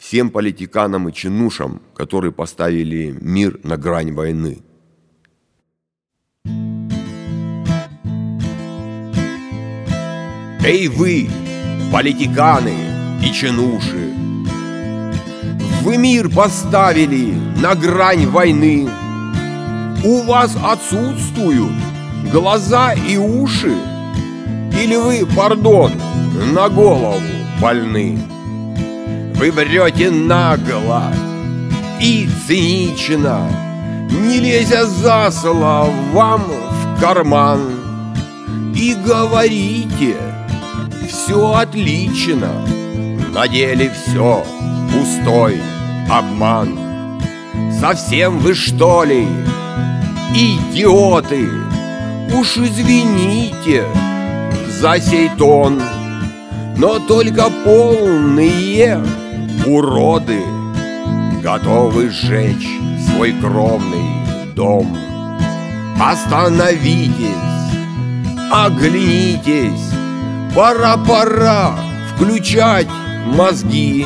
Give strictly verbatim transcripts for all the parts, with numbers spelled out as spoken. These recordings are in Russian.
всем политиканам и чинушам, которые поставили мир на грань войны. Эй вы, политиканы и чинуши, вы мир поставили на грань войны. У вас отсутствуют глаза и уши, или вы, пардон, на голову больны? Вы врете нагло и цинично, не лезя засола вам в карман, и говорите: все отлично, на деле все пустой обман. Совсем вы, что ли, идиоты? Уж извините за сей тон, но только полные уроды готовы сжечь свой кровный дом. Остановитесь, оглянитесь, пора-пора включать мозги,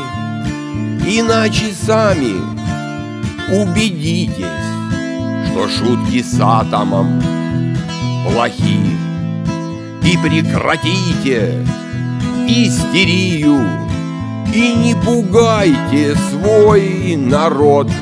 иначе сами убедитесь, что шутки с атомом плохи. И прекратите истерию, и не пугайте свой народ.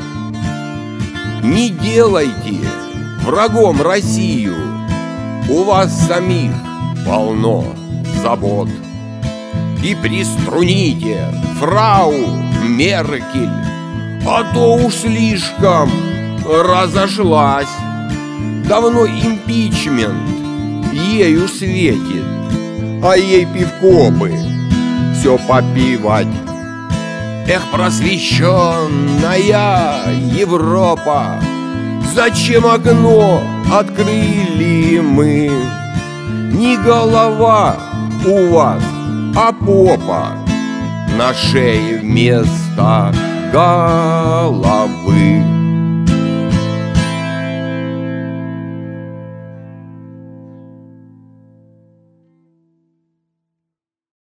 Не делайте врагом Россию, у вас самих полно забот. И приструните фрау Меркель, а то уж слишком разошлась. Давно импичмент ею светит, а ей пивко бы все попивать. Эх, просвещенная Европа, зачем окно открыли мы? Не голова у вас, а попа на шее вместо головы.